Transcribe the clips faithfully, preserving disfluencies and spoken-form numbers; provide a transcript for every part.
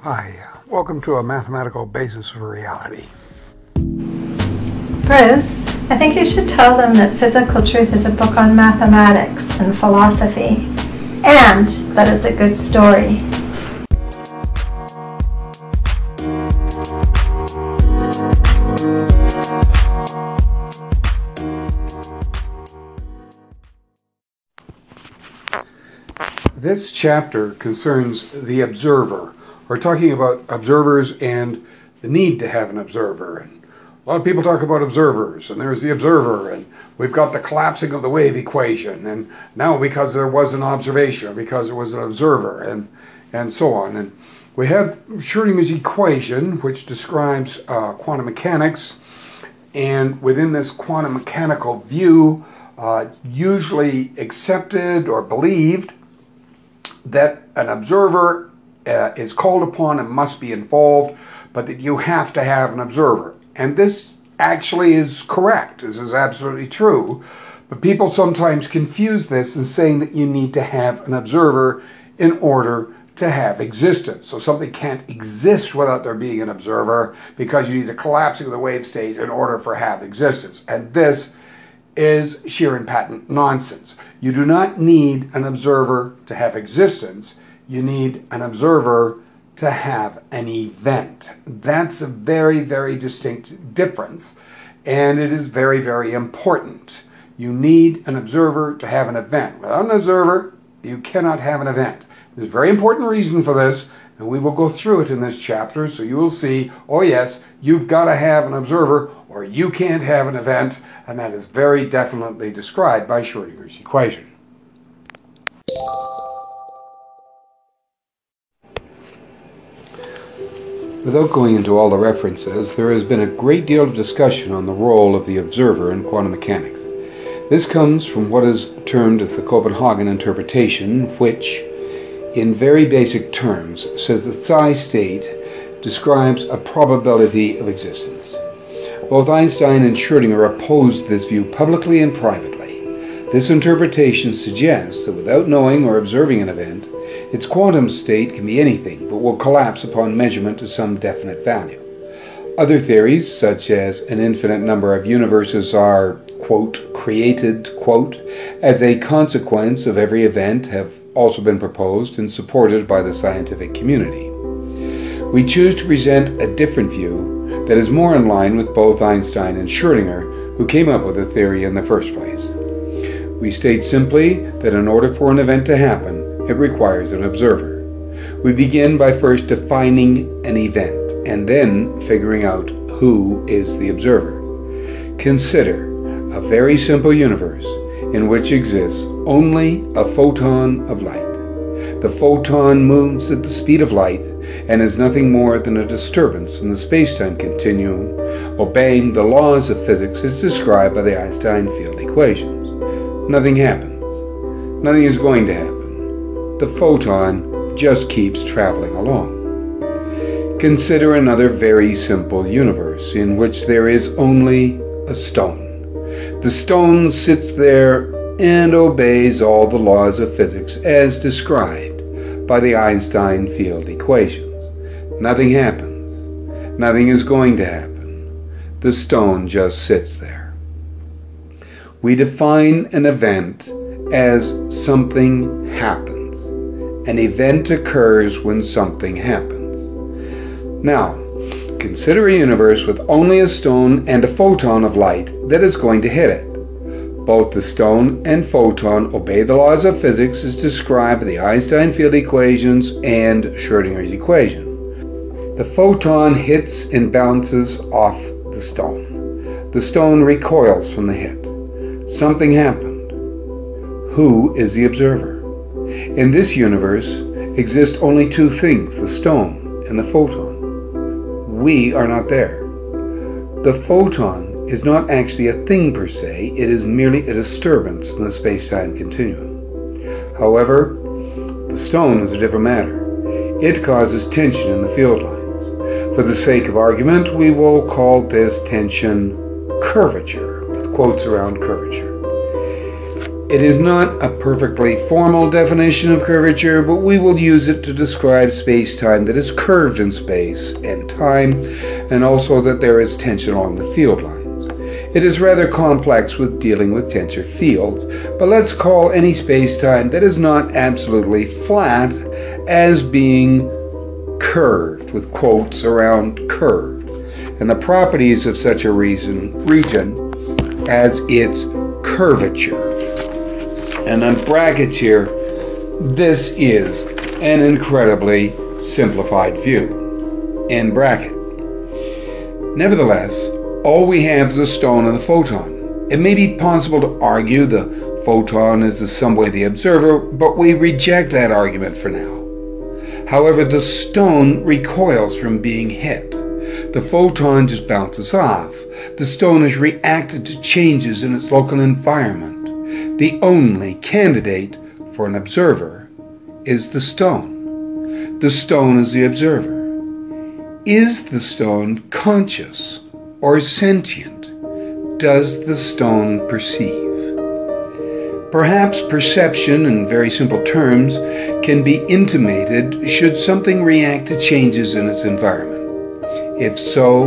Hi, welcome to a mathematical basis of reality. Bruce, I think you should tell them that Physical Truth is a book on mathematics and philosophy, and that it's a good story. This chapter concerns the observer. We're talking about observers and the need to have an observer. And a lot of people talk about observers, and there's the observer, and we've got the collapsing of the wave equation, and now because there was an observation, or because there was an observer, and, and so on. And we have Schrödinger's equation, which describes uh, quantum mechanics, and within this quantum mechanical view, uh, usually accepted or believed that an observer uh, is called upon and must be involved, but that you have to have an observer. And this actually is correct. This is absolutely true. But people sometimes confuse this in saying that you need to have an observer in order to have existence. So something can't exist without there being an observer because you need a collapsing of the wave state in order for have existence. And this is sheer and patent nonsense. You do not need an observer to have existence. You need an observer to have an event. That's a very, very distinct difference, and it is very, very important. You need an observer to have an event. Without an observer, you cannot have an event. There's a very important reason for this, and we will go through it in this chapter, so you will see, oh yes, you've got to have an observer, or you can't have an event, and that is very definitely described by Schrödinger's equation. Without going into all the references, there has been a great deal of discussion on the role of the observer in quantum mechanics. This comes from what is termed as the Copenhagen interpretation, which, in very basic terms, says the psi state describes a probability of existence. Both Einstein and Schrödinger opposed this view publicly and privately. This interpretation suggests that without knowing or observing an event, its quantum state can be anything, but will collapse upon measurement to some definite value. Other theories, such as an infinite number of universes are, quote, created, quote, as a consequence of every event, have also been proposed and supported by the scientific community. We choose to present a different view that is more in line with both Einstein and Schrödinger, who came up with the theory in the first place. We state simply that in order for an event to happen, it requires an observer. We begin by first defining an event and then figuring out who is the observer. Consider a very simple universe in which exists only a photon of light. The photon moves at the speed of light and is nothing more than a disturbance in the space-time continuum, obeying the laws of physics as described by the Einstein field equations. Nothing happens. Nothing is going to happen. The photon just keeps traveling along. Consider another very simple universe in which there is only a stone. The stone sits there and obeys all the laws of physics as described by the Einstein field equations. Nothing happens. Nothing is going to happen. The stone just sits there. We define an event as something happens. An event occurs when something happens. Now, consider a universe with only a stone and a photon of light that is going to hit it. Both the stone and photon obey the laws of physics as described by the Einstein field equations and Schrödinger's equation. The photon hits and bounces off the stone. The stone recoils from the hit. Something happened. Who is the observer? In this universe exist only two things, the stone and the photon. We are not there. The photon is not actually a thing per se, it is merely a disturbance in the space-time continuum. However, the stone is a different matter. It causes tension in the field lines. For the sake of argument, we will call this tension curvature, with quotes around curvature. It is not a perfectly formal definition of curvature, but we will use it to describe space-time that is curved in space and time, and also that there is tension along the field lines. It is rather complex with dealing with tensor fields, but let's call any space-time that is not absolutely flat as being curved, with quotes around curved, and the properties of such a reason, region as its curvature. And in brackets here, this is an incredibly simplified view, in bracket. Nevertheless, all we have is a stone and a photon. It may be possible to argue the photon is in some way the observer, but we reject that argument for now. However, the stone recoils from being hit. The photon just bounces off. The stone has reacted to changes in its local environment. The only candidate for an observer is the stone. The stone is the observer. Is the stone conscious or sentient? Does the stone perceive? Perhaps perception, in very simple terms, can be intimated should something react to changes in its environment. If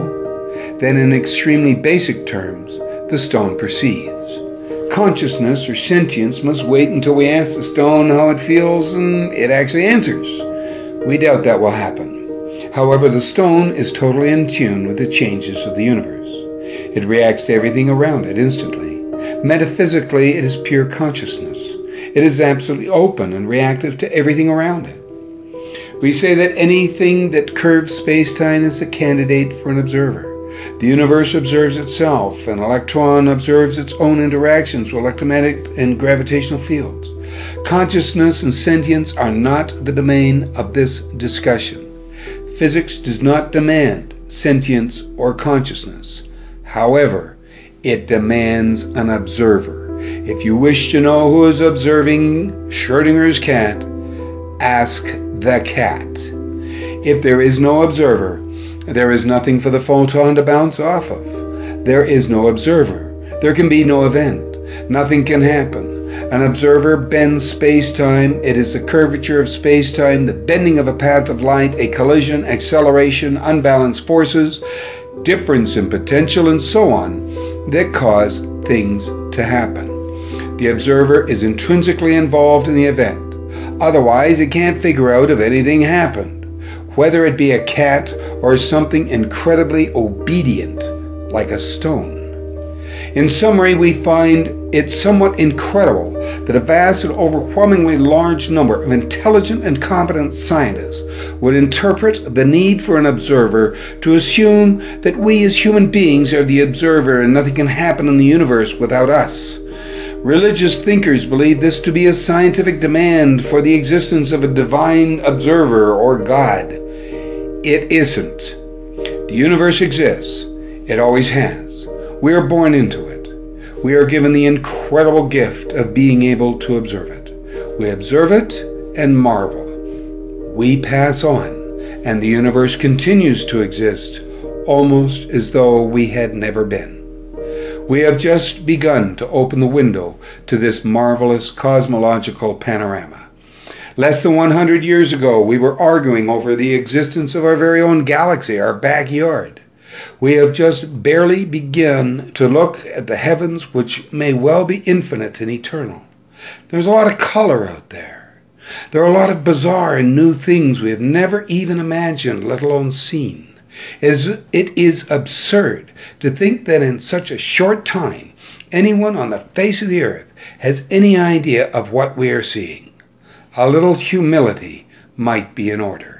so, then in extremely basic terms, the stone perceives. Consciousness or sentience must wait until we ask the stone how it feels and it actually answers. We doubt that will happen. However, the stone is totally in tune with the changes of the universe. It reacts to everything around it instantly. Metaphysically, it is pure consciousness. It is absolutely open and reactive to everything around it. We say that anything that curves space-time is a candidate for an observer. The universe observes itself. An electron observes its own interactions with electromagnetic and gravitational fields. Consciousness and sentience are not the domain of this discussion. Physics does not demand sentience or consciousness. However, it demands an observer. If you wish to know who is observing Schrödinger's cat, ask the cat. If there is no observer, there is nothing for the photon to bounce off of. There is no observer. There can be no event. Nothing can happen. An observer bends space-time. It is the curvature of space-time, the bending of a path of light, a collision, acceleration, unbalanced forces, difference in potential, and so on, that cause things to happen. The observer is intrinsically involved in the event. Otherwise, it can't figure out if anything happened. Whether it be a cat or something incredibly obedient, like a stone. In summary, we find it somewhat incredible that a vast and overwhelmingly large number of intelligent and competent scientists would interpret the need for an observer to assume that we as human beings are the observer and nothing can happen in the universe without us. Religious thinkers believe this to be a scientific demand for the existence of a divine observer or God. It isn't. The universe exists. It always has. We are born into it. We are given the incredible gift of being able to observe it. We observe it and marvel. We pass on, and the universe continues to exist almost as though we had never been. We have just begun to open the window to this marvelous cosmological panorama. Less than one hundred years ago, we were arguing over the existence of our very own galaxy, our backyard. We have just barely begun to look at the heavens, which may well be infinite and eternal. There's a lot of color out there. There are a lot of bizarre and new things we have never even imagined, let alone seen. It is, it is absurd to think that in such a short time, anyone on the face of the earth has any idea of what we are seeing. A little humility might be in order.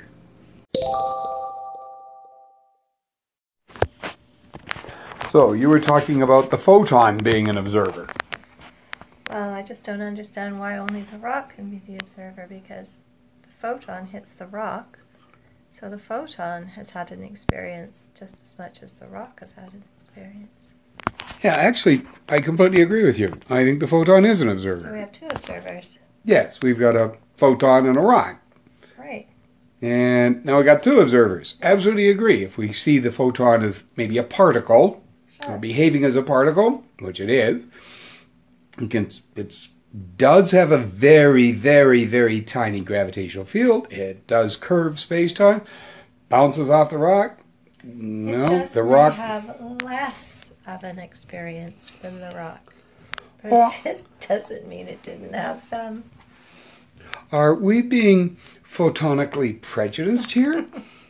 So, you were talking about the photon being an observer. Well, I just don't understand why only the rock can be the observer, because the photon hits the rock, so the photon has had an experience just as much as the rock has had an experience. Yeah, actually, I completely agree with you. I think the photon is an observer. So we have two observers. Yes, we've got a photon and a rock. Right. And now we got two observers. Absolutely agree. If we see the photon as maybe a particle, Sure. or behaving as a particle, which it is, it can, it's does have a very, very, very tiny gravitational field. It does curve space-time, bounces off the rock. No, it just the rock have less of an experience than the rock. But well, it doesn't mean it didn't have some. Are we being photonically prejudiced here?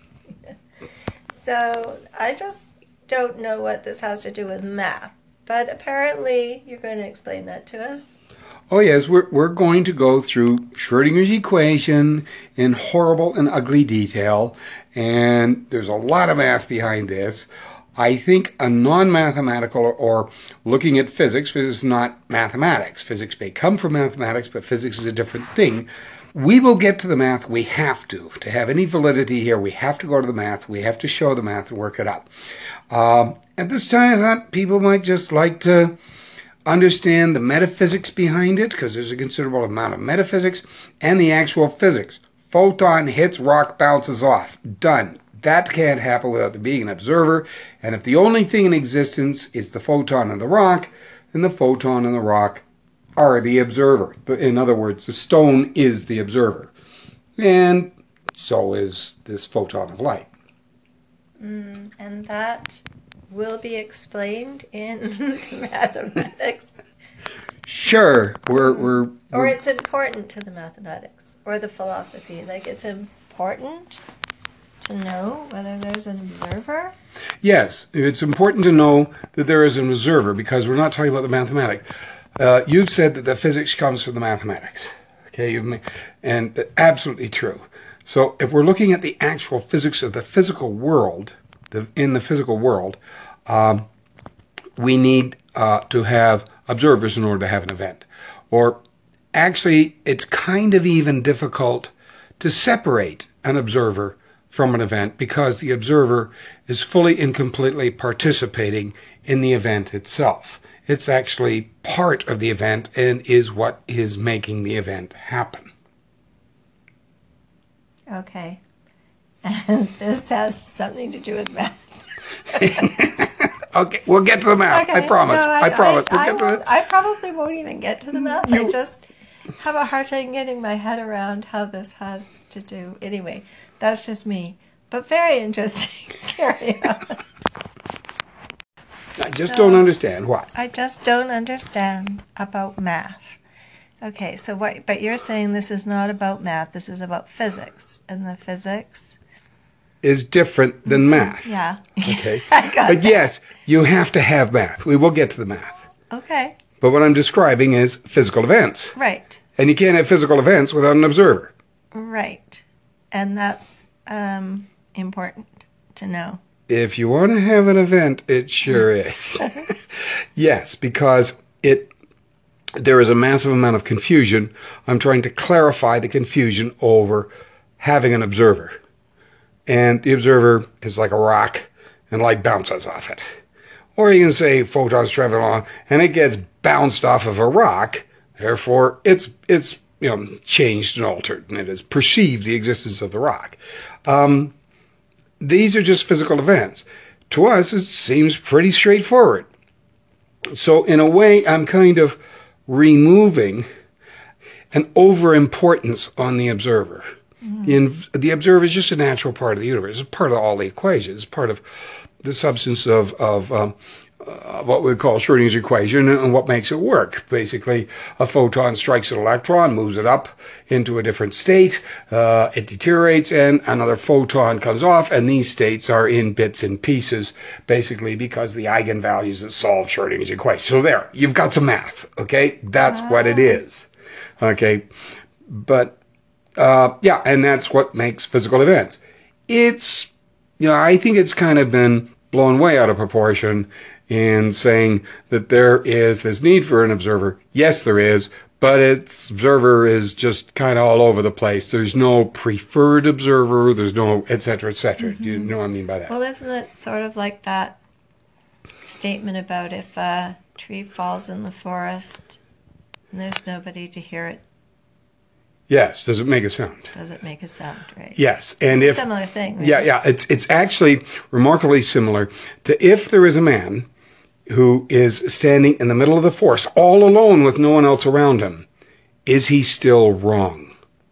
So I just don't know what this has to do with math. But apparently you're going to explain that to us. Oh yes, we're, we're going to go through Schrödinger's equation in horrible and ugly detail. And there's a lot of math behind this. I think a non-mathematical or looking at physics, physics is not mathematics. Physics may come from mathematics, but physics is a different thing. We will get to the math. We have to. To have any validity here, we have to go to the math. We have to show the math and work it up. Um, at this time, I thought people might just like to understand the metaphysics behind it, because there's a considerable amount of metaphysics, and the actual physics. Photon hits rock, bounces off. Done. That can't happen without there being an observer. And if the only thing in existence is the photon and the rock, then the photon and the rock are the observer. In other words, the stone is the observer. And so is this photon of light. Mm, and that will be explained in mathematics. Sure, we're, we're, we're or it's important to the mathematics or the philosophy. Like it's important to know whether there's an observer. Yes, it's important to know that there is an observer because we're not talking about the mathematics. Uh, you've said that the physics comes from the mathematics. Okay, you've, and absolutely true. So if we're looking at the actual physics of the physical world, the, in the physical world, um, we need uh, to have observers in order to have an event. Or actually, it's kind of even difficult to separate an observer from an event because the observer is fully and completely participating in the event itself. It's actually part of the event and is what is making the event happen. Okay. And this has something to do with math. Okay, we'll get to the math. Okay. I promise. No, I, I promise. I, We'll I, get to won't- the... I probably won't even get to the math. You- I just have a hard time getting my head around how this has to do. Anyway, that's just me. But very interesting. Carry on. I just So- don't understand why. I just don't understand about math. Okay, so what? But you're saying this is not about math. This is about physics, and the physics. Is different than math. Yeah. Okay. I got But that. yes, you have to have math. We will get to the math. Okay. But what I'm describing is physical events. Right. And you can't have physical events without an observer. Right. And that's um, important to know. If you want to have an event, it sure is. Yes, because it there is a massive amount of confusion. I'm trying to clarify the confusion over having an observer. And the observer is like a rock, and light bounces off it. Or you can say photons travel along, and it gets bounced off of a rock. Therefore, it's it's you know changed and altered, and it has perceived the existence of the rock. Um, these are just physical events. To us, it seems pretty straightforward. So in a way, I'm kind of removing an overimportance on the observer. Mm. The, the observer is just a natural part of the universe. It's part of all the equations. It's part of the substance of, of um, uh, what we call Schrödinger's equation and what makes it work. Basically, a photon strikes an electron, moves it up into a different state, uh, it deteriorates, and another photon comes off, and these states are in bits and pieces, basically because the eigenvalues that solve Schrödinger's equation. So there, you've got some math, okay? That's what it is, okay? But, uh, yeah, and that's what makes physical events. It's, you know, I think it's kind of been blown way out of proportion in saying that there is this need for an observer. Yes, there is, but its observer is just kind of all over the place. There's no preferred observer. There's no et cetera, et cetera. Mm-hmm. Do you know what I mean by that? Well, isn't it sort of like that statement about if a tree falls in the forest and there's nobody to hear it? Yes. Does it make a sound? Does it make a sound, right? Yes. And it's if a similar thing. Right? Yeah, yeah. It's it's actually remarkably similar to if there is a man who is standing in the middle of the forest all alone with no one else around him, Is he still wrong?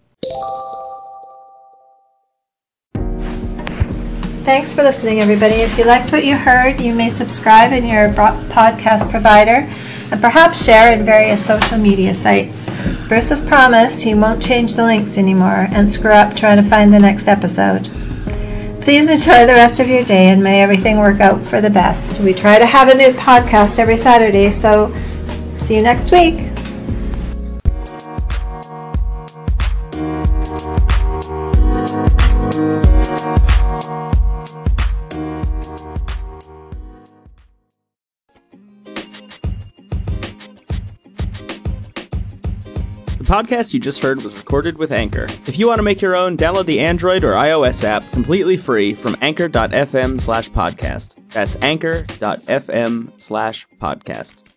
Thanks for listening, everybody. If you liked what you heard, you may subscribe in your podcast provider and perhaps share in various social media sites. Bruce has promised he won't change the links anymore and screw up trying to find the next episode. Please enjoy the rest of your day and may everything work out for the best. We try to have a new podcast every Saturday, so see you next week. The podcast you just heard was recorded with Anchor. If you want to make your own, download the Android or iOS app completely free from anchor.fm slash podcast. That's anchor.fm slash podcast.